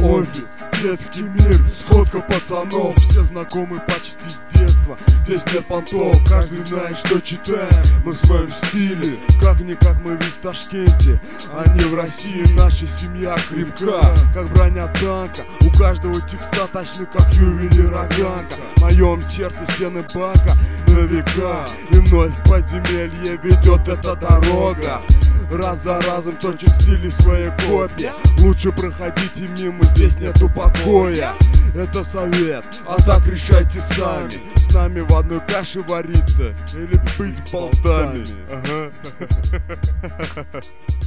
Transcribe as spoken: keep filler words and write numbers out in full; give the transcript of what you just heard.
офис, детский мир, сходка пацанов. Все знакомы почти с детства, здесь нет понтов. Каждый знает, что читаем мы в своем стиле. Как-никак мы ведь в Ташкенте, а не в России. Наша семья крепка, как броня танка. У каждого текста точны, как ювелир огранка. В моем сердце стены банка на века, и вновь в подземелье ведет эта дорога. Раз за разом точек стилей своей копии. Лучше проходите мимо, здесь нету покоя. Это совет, а так решайте сами. С нами в одной каше вариться или быть болтами. Ага.